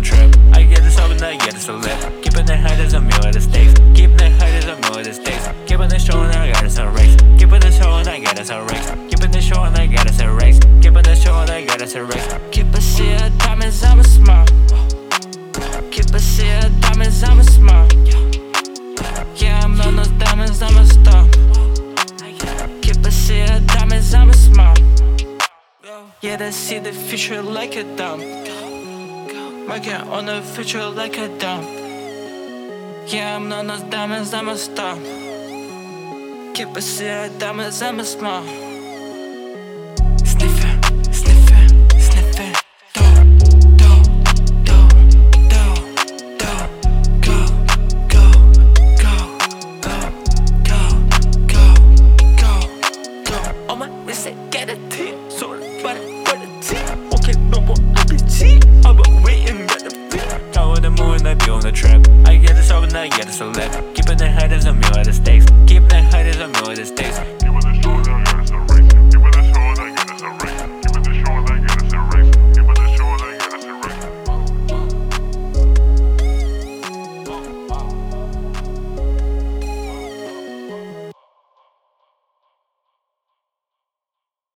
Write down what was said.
the trip. I get this up and I get this a lip. Keeping it high as a meal at the stakes. Keeping it high as a meal at the stakes. Keeping it showing I got us a race. Keeping it showing I got us a race. Keeping it showing I got us a race. Keeping it showing I got us a race. Keep a sea of diamonds, I'm a smile. Keep a sea of diamonds, I'm a smile. Yeah, I'm on those diamonds, I'm a star. Keep a sea of diamonds, I'm a smile. Yeah, they see the future like a dump. Working on the future like a dump. Yeah, I'm on those diamonds, I'm a star. Keep a sea of diamonds, I'm a smile. Sniffing, sniffing, sniffing. Do, do, do, do, go, go, go, go, go, go, go, go. On my wrist, I get a T. So but for the T. Okay, no more RPG. I've been waiting at the feet. Go on the moon and I be on the trip. I get this up and I get this a lip. Keeping it high as a meal at the stakes. Keeping it high as a meal at the stakes.